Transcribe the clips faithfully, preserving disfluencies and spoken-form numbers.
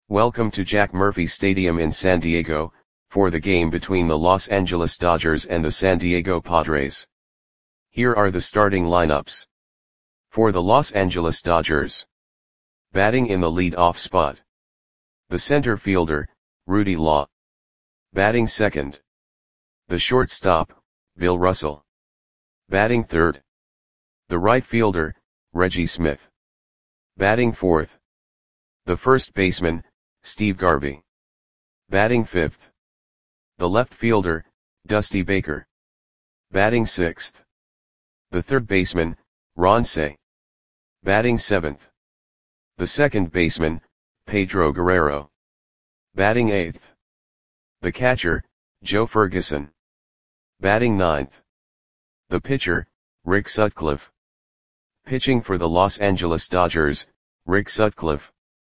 Welcome to Jack Murphy Stadium in San Diego, for the game between the Los Angeles Dodgers and the San Diego Padres. Here are the starting lineups. For the Los Angeles Dodgers. Batting in the lead-off spot. The center fielder, Rudy Law. Batting second. The shortstop, Bill Russell. Batting third. The right fielder, Reggie Smith. Batting fourth. The first baseman, Steve Garvey. Batting fifth. The left fielder, Dusty Baker. Batting sixth. The third baseman, Ron Cey. Batting seventh. The second baseman, Pedro Guerrero. Batting eighth. The catcher, Joe Ferguson. Batting ninth. The pitcher, Rick Sutcliffe. Pitching for the Los Angeles Dodgers, Rick Sutcliffe.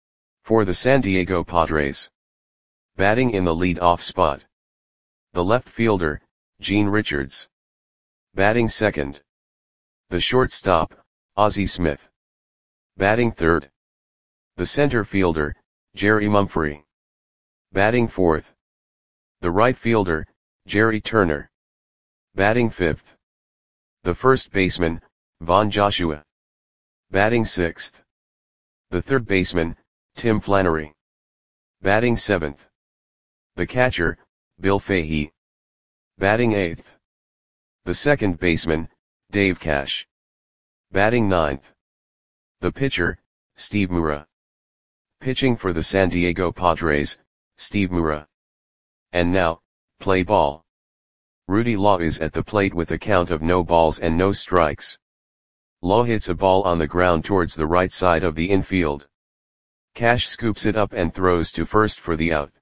For the San Diego Padres. Batting in the lead-off spot. The left fielder, Gene Richards. Batting second. The shortstop, Ozzie Smith. Batting third. The center fielder, Jerry Mumphrey. Batting fourth. The right fielder, Jerry Turner. Batting fifth. The first baseman, Von Joshua. Batting sixth. The third baseman, Tim Flannery. Batting seventh. The catcher, Bill Fahey. Batting eighth. The second baseman, Dave Cash. Batting ninth. The pitcher, Steve Mura. Pitching for the San Diego Padres, Steve Mura. And now, play ball. Rudy Law is at the plate with a count of no balls and no strikes. Law hits a ball on the ground towards the right side of the infield. Cash scoops it up and throws to first for the out.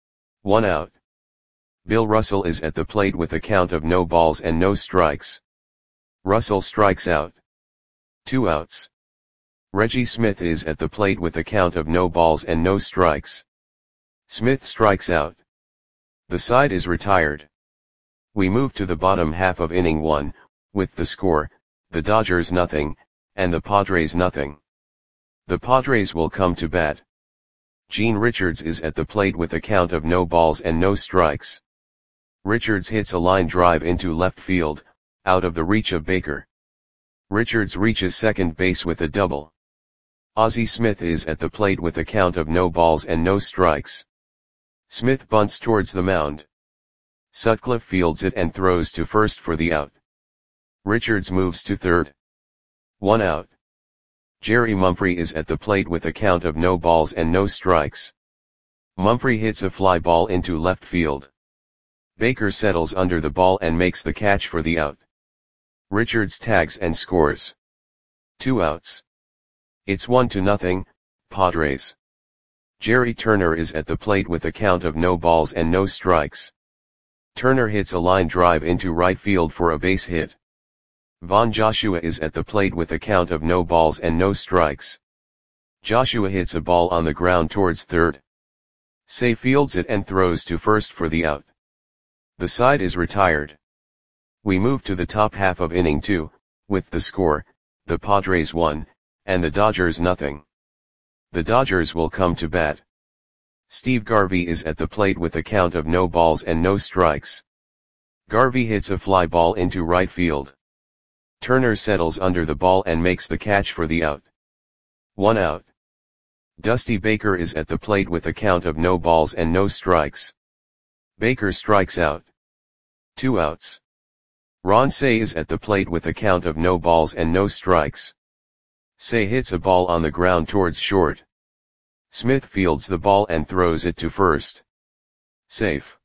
One out. Bill Russell is at the plate with a count of no balls and no strikes. Russell strikes out. Two outs. Reggie Smith is at the plate with a count of no balls and no strikes. Smith strikes out. The side is retired. We move to the bottom half of inning one, with the score, the Dodgers nothing, and the Padres nothing. The Padres will come to bat. Gene Richards is at the plate with a count of no balls and no strikes. Richards hits a line drive into left field, out of the reach of Baker. Richards reaches second base with a double. Ozzie Smith is at the plate with a count of no balls and no strikes. Smith bunts towards the mound. Sutcliffe fields it and throws to first for the out. Richards moves to third. One out. Jerry Mumphrey is at the plate with a count of no balls and no strikes. Mumphrey hits a fly ball into left field. Baker settles under the ball and makes the catch for the out. Richards tags and scores. Two outs. It's one to nothing, Padres. Jerry Turner is at the plate with a count of no balls and no strikes. Turner hits a line drive into right field for a base hit. Von Joshua is at the plate with a count of no balls and no strikes. Joshua hits a ball on the ground towards third. Cey fields it and throws to first for the out. The side is retired. We move to the top half of inning two, with the score, the Padres one, and the Dodgers nothing. The Dodgers will come to bat. Steve Garvey is at the plate with a count of no balls and no strikes. Garvey hits a fly ball into right field. Turner settles under the ball and makes the catch for the out. One out. Dusty Baker is at the plate with a count of no balls and no strikes. Baker strikes out. Two outs. Ron Cey is at the plate with a count of no balls and no strikes. Cey hits a ball on the ground towards short. Smith fields the ball and throws it to first. Safe.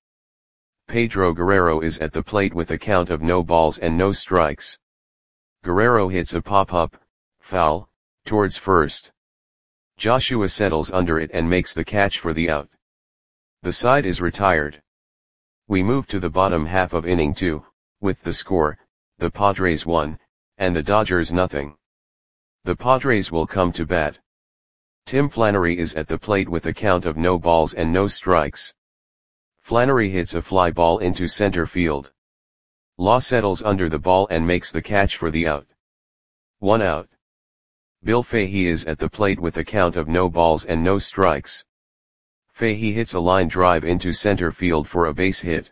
Pedro Guerrero is at the plate with a count of no balls and no strikes. Guerrero hits a pop-up, foul, towards first. Joshua settles under it and makes the catch for the out. The side is retired. We move to the bottom half of inning two, with the score, the Padres one, and the Dodgers nothing. The Padres will come to bat. Tim Flannery is at the plate with a count of no balls and no strikes. Flannery hits a fly ball into center field. Law settles under the ball and makes the catch for the out. One out. Bill Fahey is at the plate with a count of no balls and no strikes. Fahey hits a line drive into center field for a base hit.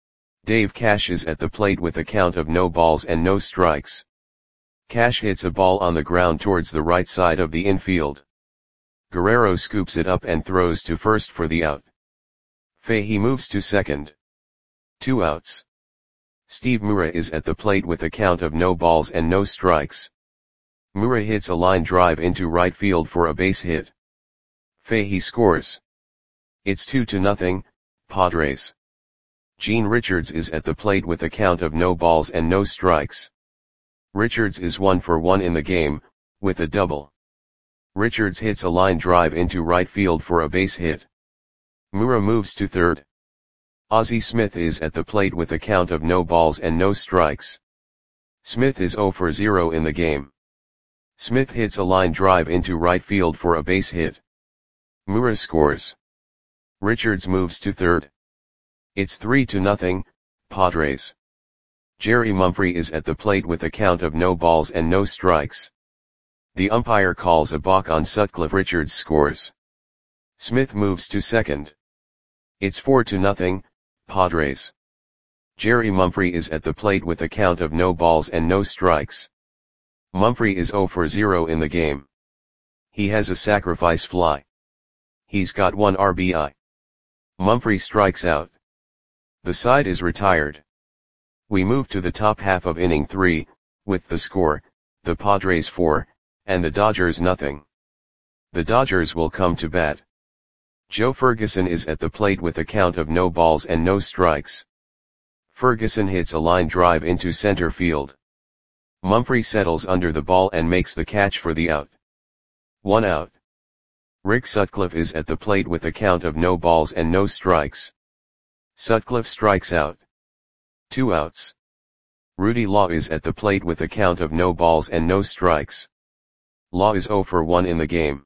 Dave Cash is at the plate with a count of no balls and no strikes. Cash hits a ball on the ground towards the right side of the infield. Guerrero scoops it up and throws to first for the out. Fahey moves to second. Two outs. Steve Mura is at the plate with a count of no balls and no strikes. Mura hits a line drive into right field for a base hit. Fahey scores. It's two to nothing, Padres. Gene Richards is at the plate with a count of no balls and no strikes. Richards is one for one in the game, with a double. Richards hits a line drive into right field for a base hit. Mura moves to third. Ozzie Smith is at the plate with a count of no balls and no strikes. Smith is zero for zero in the game. Smith hits a line drive into right field for a base hit. Mura scores. Richards moves to third. It's three to nothing, Padres. Jerry Mumphrey is at the plate with a count of no balls and no strikes. The umpire calls a balk on Sutcliffe. Richards scores. Smith moves to second. It's four to nothing, Padres. Jerry Mumphrey is at the plate with a count of no balls and no strikes. Mumphrey is zero for zero in the game. He has a sacrifice fly. He's got one R B I. Mumphrey strikes out. The side is retired. We move to the top half of inning three, with the score, the Padres four, and the Dodgers nothing. The Dodgers will come to bat. Joe Ferguson is at the plate with a count of no balls and no strikes. Ferguson hits a line drive into center field. Mumphrey settles under the ball and makes the catch for the out. One out. Rick Sutcliffe is at the plate with a count of no balls and no strikes. Sutcliffe strikes out. Two outs. Rudy Law is at the plate with a count of no balls and no strikes. Law is zero for one in the game.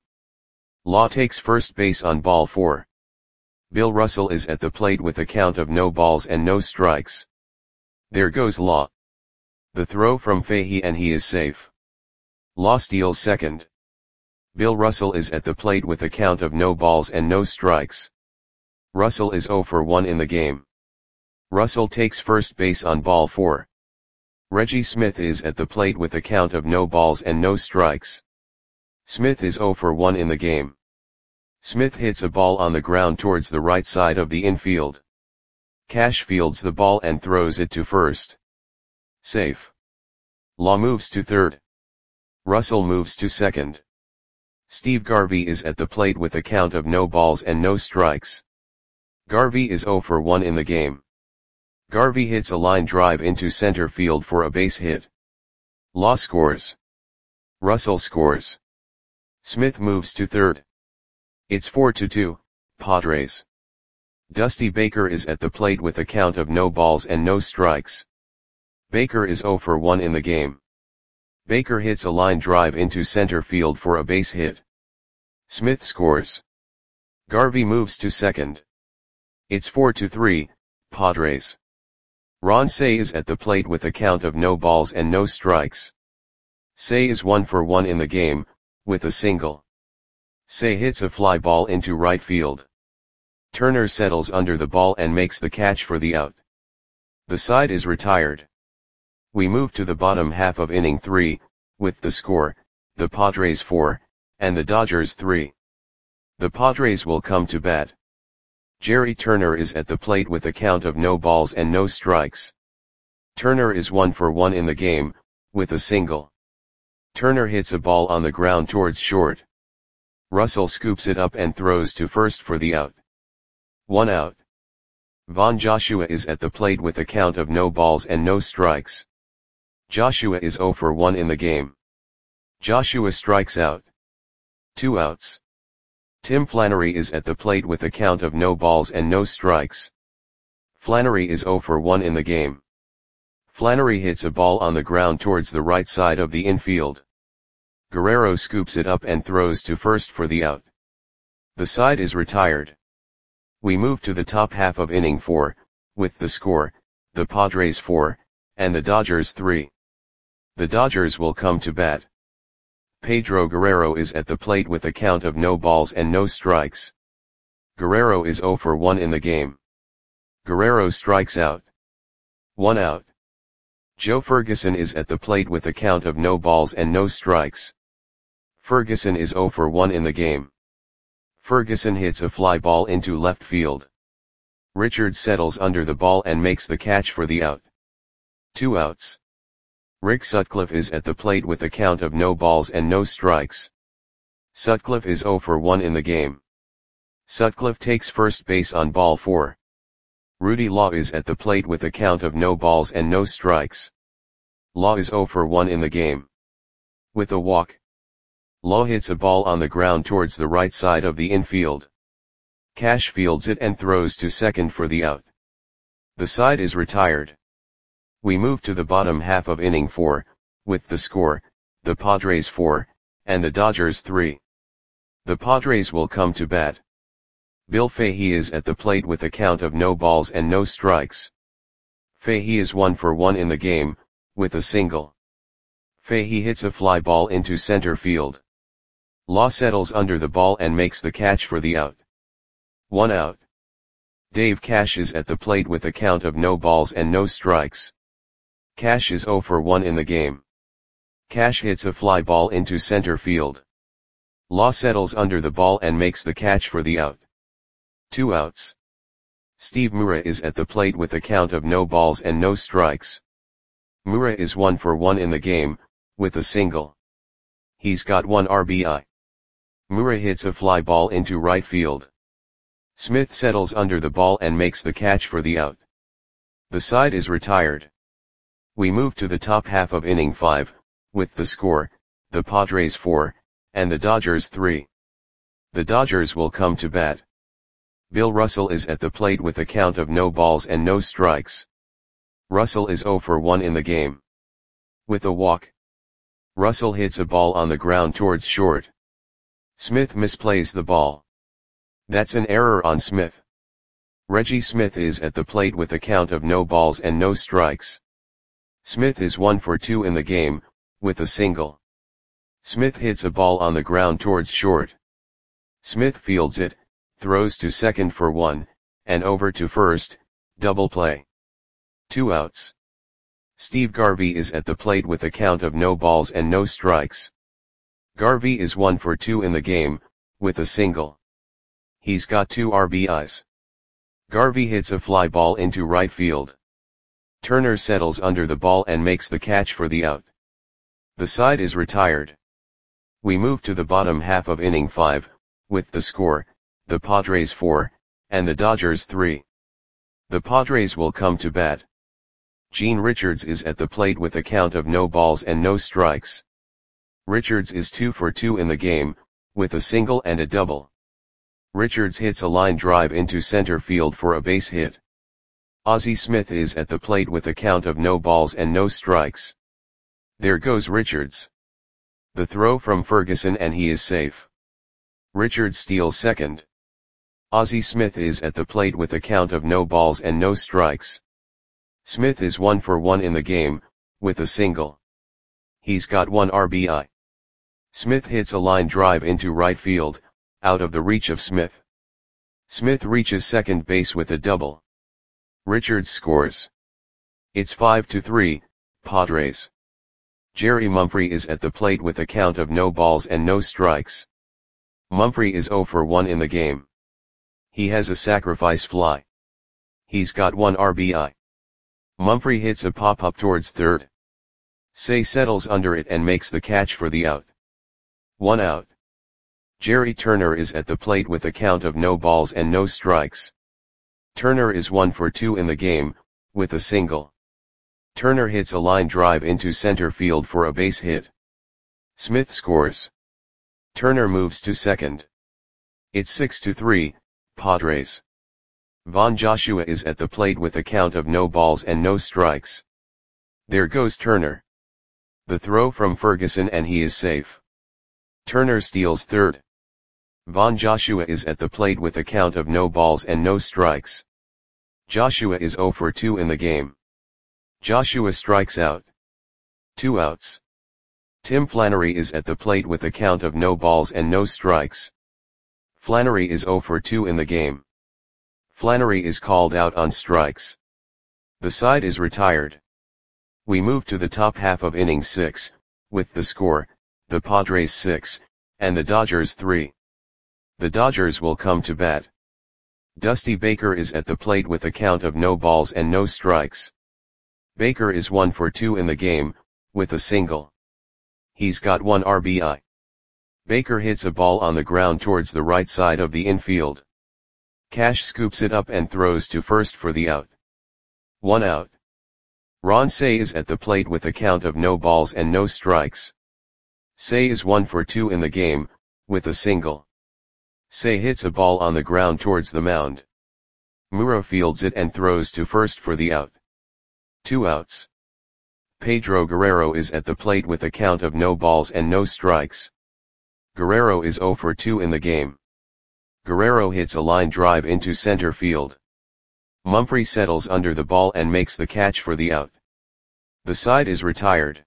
Law takes first base on ball four. Bill Russell is at the plate with a count of no balls and no strikes. There goes Law. The throw from Fahey and he is safe. Law steals second. Bill Russell is at the plate with a count of no balls and no strikes. Russell is zero for one in the game. Russell takes first base on ball four. Reggie Smith is at the plate with a count of no balls and no strikes. Smith is zero for one in the game. Smith hits a ball on the ground towards the right side of the infield. Cash fields the ball and throws it to first. Safe. Law moves to third. Russell moves to second. Steve Garvey is at the plate with a count of no balls and no strikes. Garvey is zero for one in the game. Garvey hits a line drive into center field for a base hit. Law scores. Russell scores. Smith moves to third. It's four to two, Padres. Dusty Baker is at the plate with a count of no balls and no strikes. Baker is zero for one in the game. Baker hits a line drive into center field for a base hit. Smith scores. Garvey moves to second. It's four to three, Padres. Ron Cey is at the plate with a count of no balls and no strikes. Cey is one for one in the game, with a single. Cey hits a fly ball into right field. Turner settles under the ball and makes the catch for the out. The side is retired. We move to the bottom half of inning three, with the score, the Padres four, and the Dodgers three. The Padres will come to bat. Jerry Turner is at the plate with a count of no balls and no strikes. Turner is one for one in the game, with a single. Turner hits a ball on the ground towards short. Russell scoops it up and throws to first for the out. One out. Von Joshua is at the plate with a count of no balls and no strikes. Joshua is zero for one in the game. Joshua strikes out. Two outs. Tim Flannery is at the plate with a count of no balls and no strikes. Flannery is zero for one in the game. Flannery hits a ball on the ground towards the right side of the infield. Guerrero scoops it up and throws to first for the out. The side is retired. We move to the top half of inning four, with the score, the Padres four, and the Dodgers three. The Dodgers will come to bat. Pedro Guerrero is at the plate with a count of no balls and no strikes. Guerrero is zero for one in the game. Guerrero strikes out. One out. Joe Ferguson is at the plate with a count of no balls and no strikes. Ferguson is zero for one in the game. Ferguson hits a fly ball into left field. Richards settles under the ball and makes the catch for the out. Two outs. Rick Sutcliffe is at the plate with a count of no balls and no strikes. Sutcliffe is zero for one in the game. Sutcliffe takes first base on ball four. Rudy Law is at the plate with a count of no balls and no strikes. Law is zero for one in the game. With a walk, Law hits a ball on the ground towards the right side of the infield. Cash fields it and throws to second for the out. The side is retired. We move to the bottom half of inning four, with the score, the Padres four, and the Dodgers three. The Padres will come to bat. Bill Fahey is at the plate with a count of no balls and no strikes. Fahey is one for one in the game, with a single. Fahey hits a fly ball into center field. Law settles under the ball and makes the catch for the out. One out. Dave Cash is at the plate with a count of no balls and no strikes. Cash is zero for one in the game. Cash hits a fly ball into center field. Law settles under the ball and makes the catch for the out. Two outs. Steve Mura is at the plate with a count of no balls and no strikes. Mura is one for one in the game, with a single. He's got one R B I. Mura hits a fly ball into right field. Smith settles under the ball and makes the catch for the out. The side is retired. We move to the top half of inning five, with the score, the Padres four, and the Dodgers three. The Dodgers will come to bat. Bill Russell is at the plate with a count of no balls and no strikes. Russell is zero for one in the game. With a walk, Russell hits a ball on the ground towards short. Smith misplays the ball. That's an error on Smith. Reggie Smith is at the plate with a count of no balls and no strikes. Smith is one for two in the game, with a single. Smith hits a ball on the ground towards short. Smith fields it, throws to second for one, and over to first, double play. Two outs. Steve Garvey is at the plate with a count of no balls and no strikes. Garvey is one for two in the game, with a single. He's got two R B Is. Garvey hits a fly ball into right field. Turner settles under the ball and makes the catch for the out. The side is retired. We move to the bottom half of inning five, with the score, the Padres four, and the Dodgers three. The Padres will come to bat. Gene Richards is at the plate with a count of no balls and no strikes. Richards is two for two in the game, with a single and a double. Richards hits a line drive into center field for a base hit. Ozzie Smith is at the plate with a count of no balls and no strikes. There goes Richards. The throw from Ferguson and he is safe. Richards steals second. Ozzie Smith is at the plate with a count of no balls and no strikes. Smith is one for one in the game, with a single. He's got one R B I. Smith hits a line drive into right field, out of the reach of Smith. Smith reaches second base with a double. Richards scores. It's five to three, Padres. Jerry Mumphrey is at the plate with a count of no balls and no strikes. Mumphrey is zero for one in the game. He has a sacrifice fly. He's got one R B I. Mumphrey hits a pop-up towards third. Say settles under it and makes the catch for the out. One out. Jerry Turner is at the plate with a count of no balls and no strikes. Turner is one for two in the game, with a single. Turner hits a line drive into center field for a base hit. Smith scores. Turner moves to second. It's six to three, Padres. Von Joshua is at the plate with a count of no balls and no strikes. There goes Turner. The throw from Ferguson and he is safe. Turner steals third. Von Joshua is at the plate with a count of no balls and no strikes. Joshua is zero for two in the game. Joshua strikes out. Two outs. Tim Flannery is at the plate with a count of no balls and no strikes. Flannery is zero for two in the game. Flannery is called out on strikes. The side is retired. We move to the top half of inning six, with the score, the Padres six, and the Dodgers three. The Dodgers will come to bat. Dusty Baker is at the plate with a count of no balls and no strikes. Baker is one for two in the game, with a single. He's got one R B I. Baker hits a ball on the ground towards the right side of the infield. Cash scoops it up and throws to first for the out. One out. Ron Cey is at the plate with a count of no balls and no strikes. Cey is one for two in the game, with a single. Cey hits a ball on the ground towards the mound. Mura fields it and throws to first for the out. Two outs. Pedro Guerrero is at the plate with a count of no balls and no strikes. Guerrero is zero for two in the game. Guerrero hits a line drive into center field. Mumphrey settles under the ball and makes the catch for the out. The side is retired.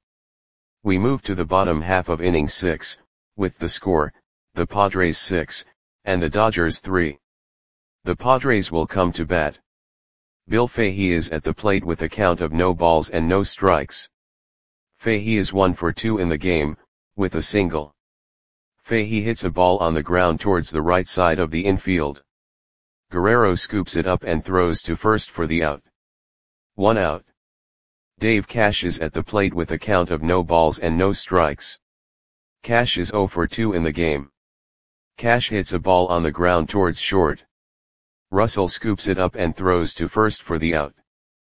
We move to the bottom half of inning six, with the score, the Padres six, and the Dodgers three. The Padres will come to bat. Bill Fahey is at the plate with a count of no balls and no strikes. Fahey is one for two in the game, with a single. Fahey hits a ball on the ground towards the right side of the infield. Guerrero scoops it up and throws to first for the out. One out. Dave Cash is at the plate with a count of no balls and no strikes. Cash is zero for two in the game. Cash hits a ball on the ground towards short. Russell scoops it up and throws to first for the out.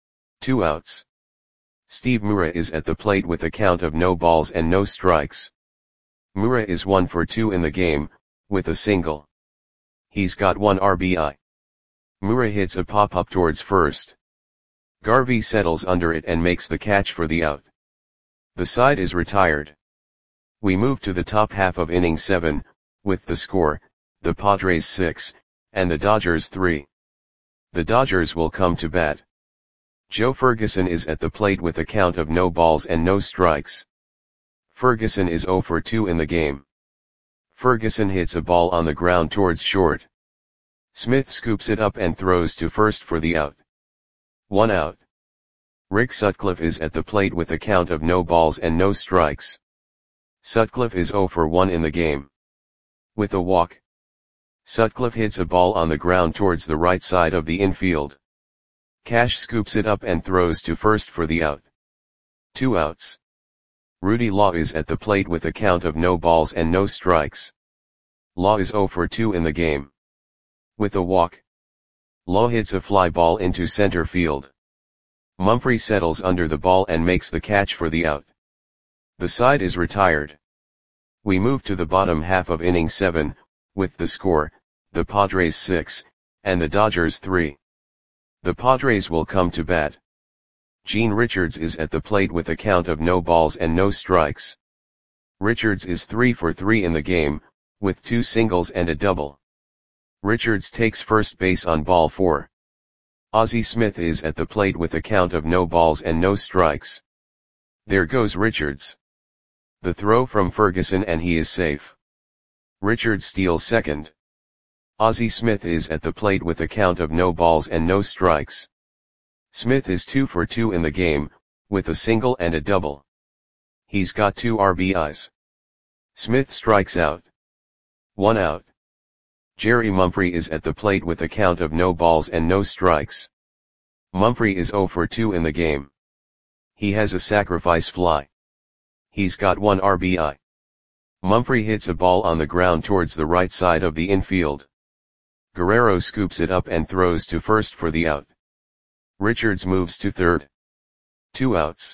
Two outs. Steve Mura is at the plate with a count of no balls and no strikes. Mura is one for two in the game, with a single. He's got one R B I. Mura hits a pop-up towards first. Garvey settles under it and makes the catch for the out. The side is retired. We move to the top half of inning seven, with the score, the Padres six, and the Dodgers three. The Dodgers will come to bat. Joe Ferguson is at the plate with a count of no balls and no strikes. Ferguson is zero for two in the game. Ferguson hits a ball on the ground towards short. Smith scoops it up and throws to first for the out. One out. Rick Sutcliffe is at the plate with a count of no balls and no strikes. Sutcliffe is zero for one in the game. With a walk. Sutcliffe hits a ball on the ground towards the right side of the infield. Cash scoops it up and throws to first for the out. Two outs. Rudy Law is at the plate with a count of no balls and no strikes. Law is zero for two in the game. With a walk. Law hits a fly ball into center field. Mumphrey settles under the ball and makes the catch for the out. The side is retired. We move to the bottom half of inning seven, with the score, the Padres six, and the Dodgers three. The Padres will come to bat. Gene Richards is at the plate with a count of no balls and no strikes. Richards is three for three in the game, with two singles and a double. Richards takes first base on ball four. Ozzie Smith is at the plate with a count of no balls and no strikes. There goes Richards. The throw from Ferguson and he is safe. Richards steals second. Ozzie Smith is at the plate with a count of no balls and no strikes. Smith is two for two in the game, with a single and a double. He's got two R B Is. Smith strikes out. One out. Jerry Mumphrey is at the plate with a count of no balls and no strikes. Mumphrey is zero for two in the game. He has a sacrifice fly. He's got one R B I. Mumphrey hits a ball on the ground towards the right side of the infield. Guerrero scoops it up and throws to first for the out. Richards moves to third. Two outs.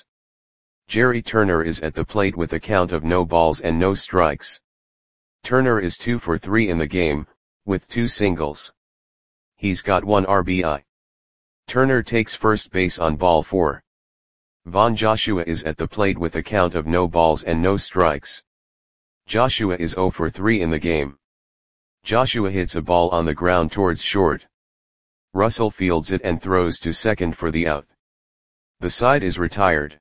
Jerry Turner is at the plate with a count of no balls and no strikes. Turner is two for three in the game, with two singles. He's got one R B I. Turner takes first base on ball four. Von Joshua is at the plate with a count of no balls and no strikes. Joshua is zero for three in the game. Joshua hits a ball on the ground towards short. Russell fields it and throws to second for the out. The side is retired.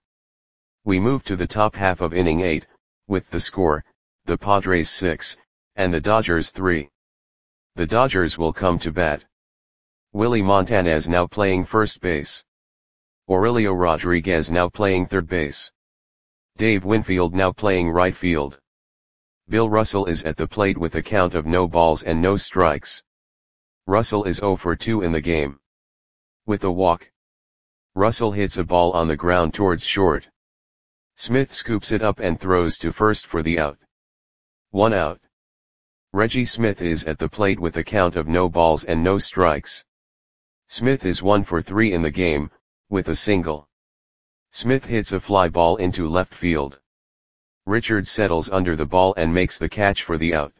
We move to the top half of inning eight, with the score, the Padres six, and the Dodgers three. The Dodgers will come to bat. Willie Montanez now playing first base. Aurelio Rodriguez now playing third base. Dave Winfield now playing right field. Bill Russell is at the plate with a count of no balls and no strikes. Russell is oh for two in the game. With a walk. Russell hits a ball on the ground towards short. Smith scoops it up and throws to first for the out. One out. Reggie Smith is at the plate with a count of no balls and no strikes. Smith is one for three in the game, with a single. Smith hits a fly ball into left field. Richards settles under the ball and makes the catch for the out.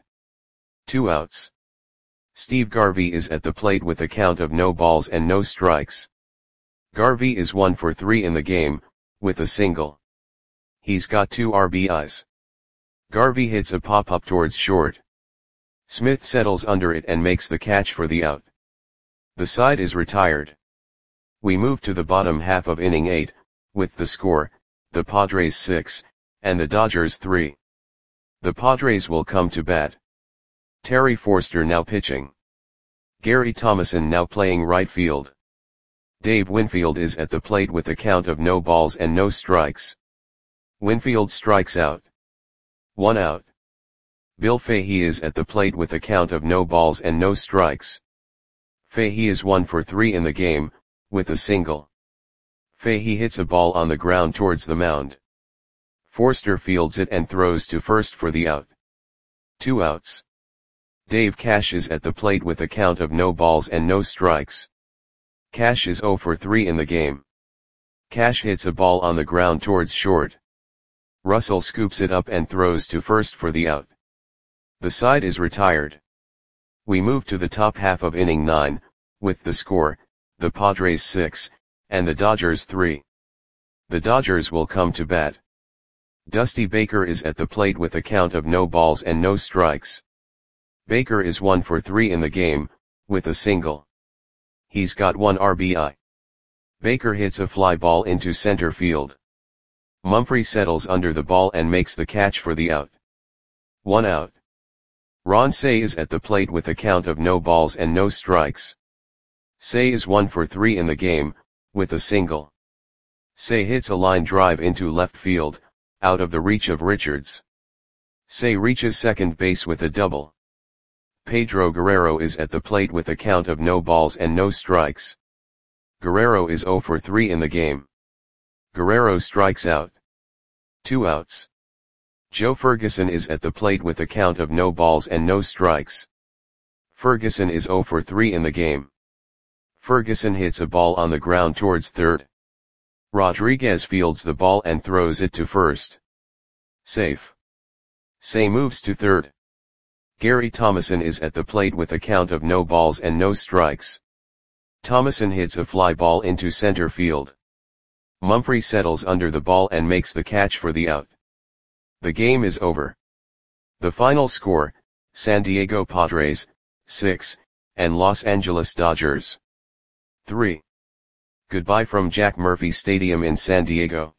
Two outs. Steve Garvey is at the plate with a count of no balls and no strikes. Garvey is one for three in the game, with a single. He's got two R B Is. Garvey hits a pop-up towards short. Smith settles under it and makes the catch for the out. The side is retired. We move to the bottom half of inning eight, with the score, the Padres six, and the Dodgers three. The Padres will come to bat. Terry Forster now pitching. Gary Thomason now playing right field. Dave Winfield is at the plate with a count of no balls and no strikes. Winfield strikes out. One out. Bill Fahey is at the plate with a count of no balls and no strikes. Fahey is one for three in the game, with a single. Fahey hits a ball on the ground towards the mound. Forster fields it and throws to first for the out. Two outs. Dave Cash is at the plate with a count of no balls and no strikes. Cash is oh for three in the game. Cash hits a ball on the ground towards short. Russell scoops it up and throws to first for the out. The side is retired. We move to the top half of inning nine, with the score, the Padres six, and the Dodgers three. The Dodgers will come to bat. Dusty Baker is at the plate with a count of no balls and no strikes. Baker is one for three in the game, with a single. He's got one R B I. Baker hits a fly ball into center field. Mumphrey settles under the ball and makes the catch for the out. One out. Ron Cey is at the plate with a count of no balls and no strikes. Cey is one for three in the game, with a single. Cey hits a line drive into left field, out of the reach of Richards. Cey reaches second base with a double. Pedro Guerrero is at the plate with a count of no balls and no strikes. Guerrero is oh for three in the game. Guerrero strikes out. Two outs. Joe Ferguson is at the plate with a count of no balls and no strikes. Ferguson is oh for three in the game. Ferguson hits a ball on the ground towards third. Rodriguez fields the ball and throws it to first. Safe. Cey moves to third. Gary Thomason is at the plate with a count of no balls and no strikes. Thomason hits a fly ball into center field. Mumphrey settles under the ball and makes the catch for the out. The game is over. The final score, San Diego Padres, six, and Los Angeles Dodgers, three. Goodbye from Jack Murphy Stadium in San Diego.